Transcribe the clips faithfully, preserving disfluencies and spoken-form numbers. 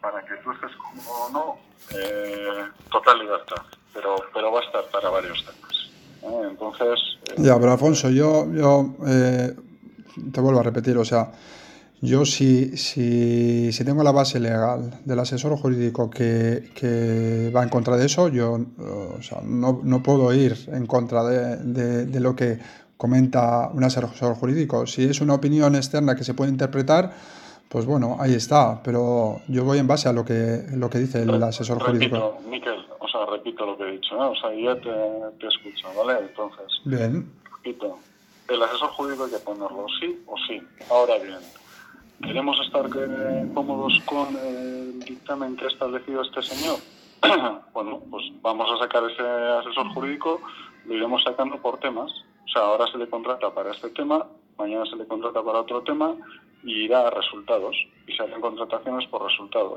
para que tú estés cómodo o no, eh, total libertad, pero, pero va a estar para varios temas. ¿eh? Entonces... Eh, ya, pero Alfonso, yo, yo eh, te vuelvo a repetir, o sea, yo si, si, si tengo la base legal del asesor jurídico que, que va en contra de eso, yo o sea, no, no puedo ir en contra de, de, de lo que comenta un asesor jurídico. Si es una opinión externa que se puede interpretar, pues bueno, ahí está, pero yo voy en base a lo que, lo que dice el asesor jurídico. Repito, Miquel, o sea, repito lo que he dicho, ¿eh? O sea, ya te, te escucho, ¿vale? Entonces, bien. Repito, el asesor jurídico hay que ponerlo sí o sí. Ahora bien, ¿queremos estar eh, cómodos con el dictamen que ha establecido este señor? Bueno, pues vamos a sacar ese asesor jurídico, lo iremos sacando por temas. O sea, ahora se le contrata para este tema, mañana se le contrata para otro tema y irá a resultados. Y se hacen contrataciones por resultados.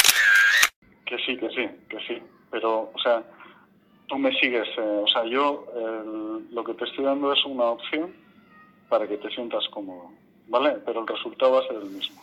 Que sí, que sí, que sí. Pero, o sea, tú me sigues. Eh, o sea, yo eh, lo que te estoy dando es una opción para que te sientas cómodo, ¿vale? Pero el resultado va a ser el mismo.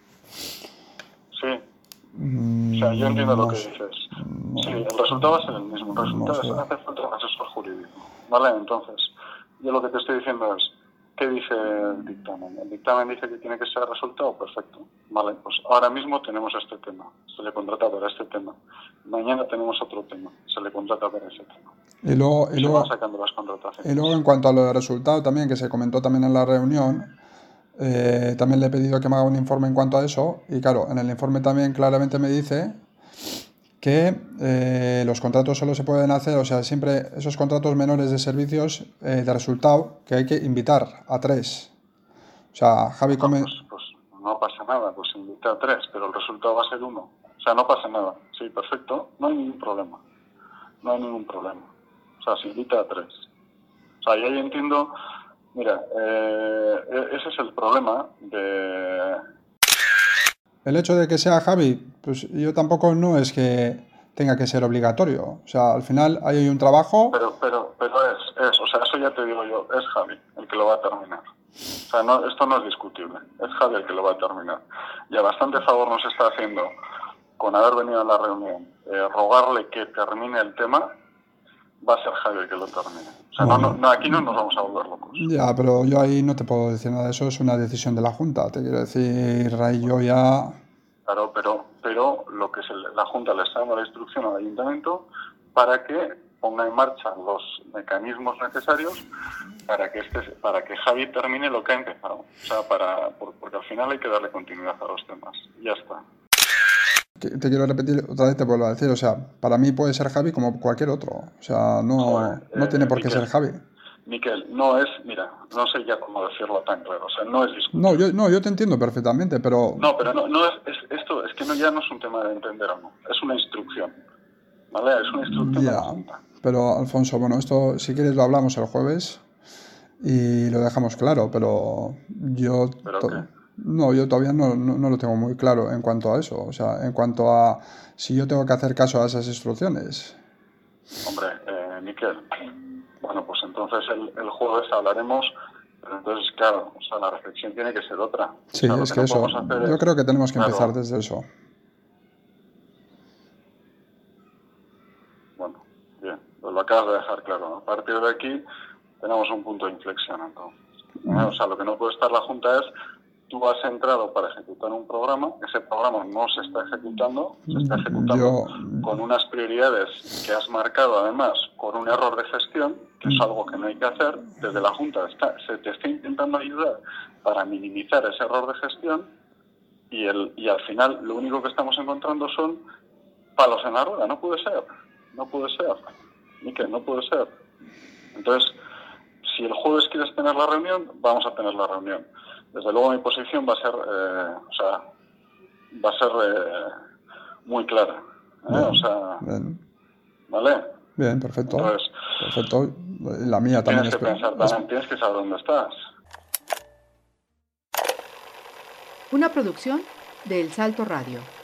Sí. O sea, yo entiendo lo que dices. Sí, el resultado va a ser el mismo. El resultado es hace falta un asesor jurídico, ¿vale? Entonces, yo lo que te estoy diciendo es, ¿qué dice el dictamen? El dictamen dice que tiene que ser resultado, perfecto. Vale, pues ahora mismo tenemos este tema, se le contrata para este tema. Mañana tenemos otro tema, se le contrata para ese tema. Y luego, y, luego, se van sacando las contrataciones. Y luego en cuanto a lo de resultado también, que se comentó también en la reunión, eh, también le he pedido que me haga un informe en cuanto a eso. Y claro, en el informe también claramente me dice que eh, los contratos solo se pueden hacer, o sea, siempre esos contratos menores de servicios eh, de resultado, que hay que invitar a tres. O sea, Javi come... Pues, pues no pasa nada, pues invita a tres, pero el resultado va a ser uno. O sea, no pasa nada. Sí, perfecto, no hay ningún problema. No hay ningún problema. O sea, se invita a tres. O sea, yo ahí entiendo... Mira, eh, ese es el problema de... El hecho de que sea Javi, pues yo tampoco no es que tenga que ser obligatorio. O sea, al final hay un trabajo... Pero, pero, pero es, es, o sea, eso ya te digo yo, es Javi el que lo va a terminar. O sea, no, esto no es discutible, es Javi el que lo va a terminar. Ya bastante favor nos está haciendo con haber venido a la reunión, eh, rogarle que termine el tema, va a ser Javi el que lo termine. O sea, bueno, no, no, aquí no nos vamos a volver locos. Ya, pero yo ahí no te puedo decir nada, eso es una decisión de la Junta, te quiero decir, ahí yo ya... Claro, pero, pero lo que se, la Junta le está dando la instrucción al Ayuntamiento para que ponga en marcha los mecanismos necesarios para que este, para que Javi termine lo que ha empezado. O sea, para, porque al final hay que darle continuidad a los temas. Ya está. Te, te quiero repetir, otra vez te vuelvo a decir, o sea, para mí puede ser Javi como cualquier otro. O sea, no, Joder, no eh, tiene por qué Miquel, ser Javi. Miquel, no es, mira, no sé ya cómo decirlo tan claro, o sea, no es discutible. No, yo, no, yo te entiendo perfectamente, pero... No, pero no, no es, es esto, es que no, ya no es un tema de entender o no, es una instrucción, ¿vale? Es una instrucción ya, de la Junta. Pero, Alfonso, bueno, esto, si quieres lo hablamos el jueves y lo dejamos claro, pero yo... ¿Pero to- qué? No, yo todavía no, no, no lo tengo muy claro en cuanto a eso, o sea, en cuanto a si yo tengo que hacer caso a esas instrucciones. Hombre, eh, Miquel, bueno, pues entonces el, el jueves hablaremos, pero entonces, claro, o sea, la reflexión tiene que ser otra. Sí, O sea, lo es que que no eso, podemos hacer yo es, creo que tenemos que claro, empezar desde eso. Bueno, bien, pues lo acabas de dejar claro. A partir de aquí tenemos un punto de inflexión, entonces. ¿eh? O sea, lo que no puede estar la Junta es, tú has entrado para ejecutar un programa, ese programa no se está ejecutando, se está ejecutando Yo, con unas prioridades que has marcado, además, con un error de gestión, que es algo que no hay que hacer. Desde la Junta está, se te está intentando ayudar para minimizar ese error de gestión y, el, y al final lo único que estamos encontrando son palos en la rueda. No puede ser, no puede ser, ni que no puede ser. Entonces, si el jueves quieres tener la reunión, vamos a tener la reunión. Desde luego mi posición va a ser, eh, o sea, va a ser eh, muy clara, ¿eh? bien, O sea, bien, ¿vale? bien, perfecto, Entonces, perfecto. La mía también tienes es... que pensar, es- también tienes que saber dónde estás. Una producción de El Salto Radio.